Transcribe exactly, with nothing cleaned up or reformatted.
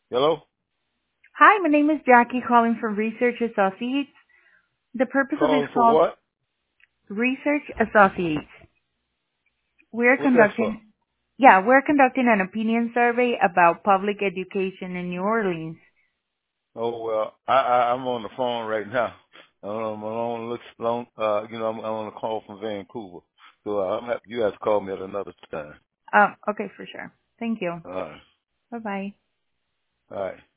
Hello? Hi, my name is Jackie calling from Research Associates. The purpose of this Calling for call, what? Research Associates. We're What's that for? conducting, yeah, we're conducting an opinion survey about public education in New Orleans. Oh well, I, I I'm on the phone right now. Um, I'm on looks long. Uh, you know, I'm, I'm on a call from Vancouver, so uh, I'm happy you have to call me at another time. Oh, okay, for sure. Thank you. All right, Bye bye. all right.